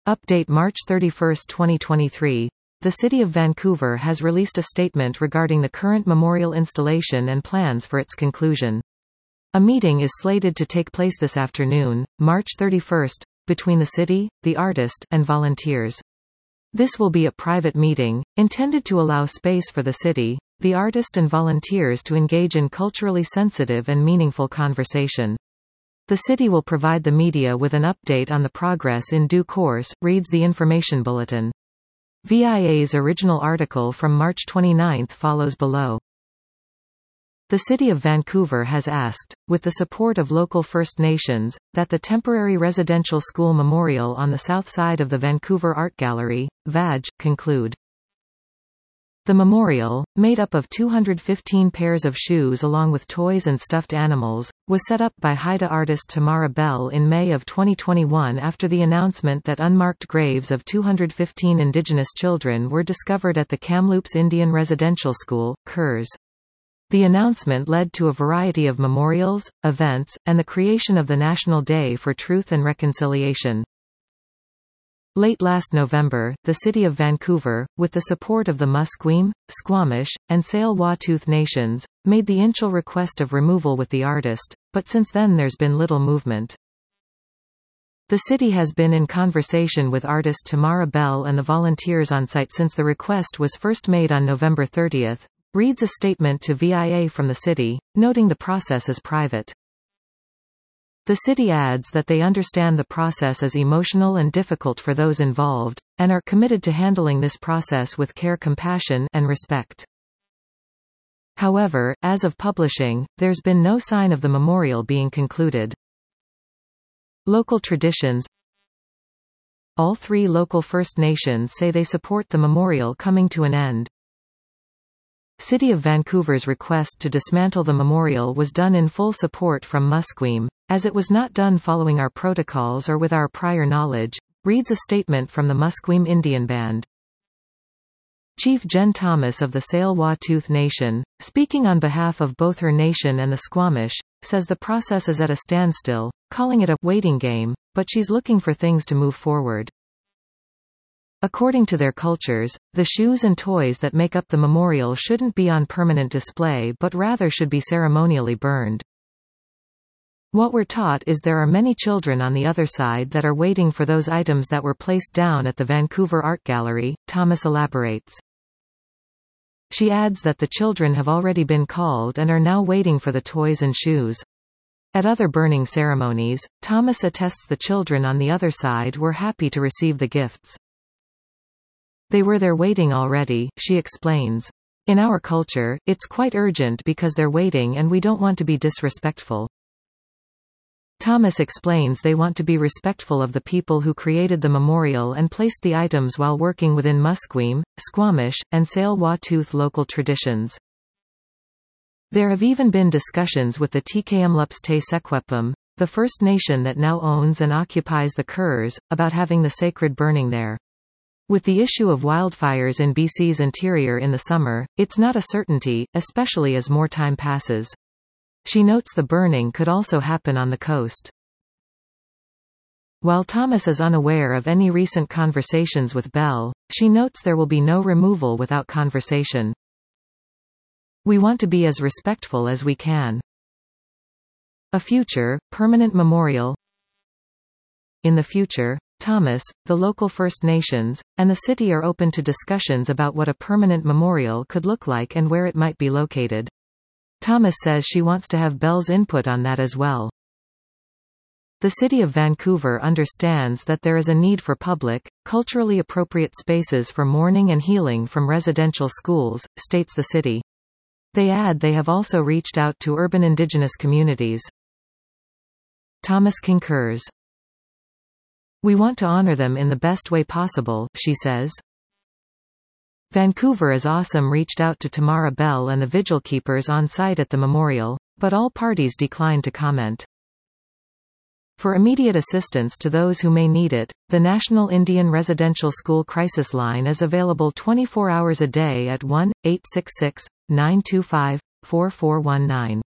Update March 31, 2023. The City of Vancouver has released a statement regarding the current memorial installation and plans for its conclusion. A meeting is slated to take place this afternoon, March 31, between the city, the artist, and volunteers. This will be a private meeting, intended to allow space for the city, the artist and volunteers to engage in culturally sensitive and meaningful conversation. The city will provide the media with an update on the progress in due course, reads the information bulletin. VIA's original article from March 29 follows below. The City of Vancouver has asked, with the support of local First Nations, that the temporary residential school memorial on the south side of the Vancouver Art Gallery, VAG, conclude. The memorial, made up of 215 pairs of shoes along with toys and stuffed animals, was set up by Haida artist Tamara Bell in May of 2021 after the announcement that unmarked graves of 215 Indigenous children were discovered at the Kamloops Indian Residential School, KERS. The announcement led to a variety of memorials, events, and the creation of the National Day for Truth and Reconciliation. Late last November, the City of Vancouver, with the support of the Musqueam, Squamish, and Tsleil-Waututh nations, made the initial request of removal with the artist, but since then there's been little movement. The city has been in conversation with artist Tamara Bell and the volunteers on site since the request was first made on November 30, reads a statement to VIA from the city, noting the process is private. The city adds that they understand the process is emotional and difficult for those involved, and are committed to handling this process with care, compassion, and respect. However, as of publishing, there's been no sign of the memorial being concluded. Local traditions. All three local First Nations say they support the memorial coming to an end. City of Vancouver's request to dismantle the memorial was done in full support from Musqueam, as it was not done following our protocols or with our prior knowledge, reads a statement from the Musqueam Indian Band. Chief Jen Thomas of the Tsleil-Waututh Nation, speaking on behalf of both her nation and the Squamish, says the process is at a standstill, calling it a waiting game, but she's looking for things to move forward. According to their cultures, the shoes and toys that make up the memorial shouldn't be on permanent display but rather should be ceremonially burned. What we're taught is there are many children on the other side that are waiting for those items that were placed down at the Vancouver Art Gallery, Thomas elaborates. She adds that the children have already been called and are now waiting for the toys and shoes. At other burning ceremonies, Thomas attests the children on the other side were happy to receive the gifts. They were there waiting already, she explains. In our culture, it's quite urgent because they're waiting and we don't want to be disrespectful. Thomas explains they want to be respectful of the people who created the memorial and placed the items while working within Musqueam, Squamish, and Tsleil-Waututh local traditions. There have even been discussions with the Tk'emlúps te Secwepemc, the First Nation that now owns and occupies the KERS, about having the sacred burning there. With the issue of wildfires in BC's interior in the summer, it's not a certainty, especially as more time passes. She notes the burning could also happen on the coast. While Thomas is unaware of any recent conversations with Bell, she notes there will be no removal without conversation. We want to be as respectful as we can. A future, permanent memorial. In the future, Thomas, the local First Nations, and the city are open to discussions about what a permanent memorial could look like and where it might be located. Thomas says she wants to have Bell's input on that as well. The City of Vancouver understands that there is a need for public, culturally appropriate spaces for mourning and healing from residential schools, states the city. They add they have also reached out to urban Indigenous communities. Thomas concurs. We want to honor them in the best way possible, she says. Vancouver is Awesome reached out to Tamara Bell and the vigil keepers on site at the memorial, but all parties declined to comment. For immediate assistance to those who may need it, the National Indian Residential School Crisis Line is available 24 hours a day at 1-866-925-4419.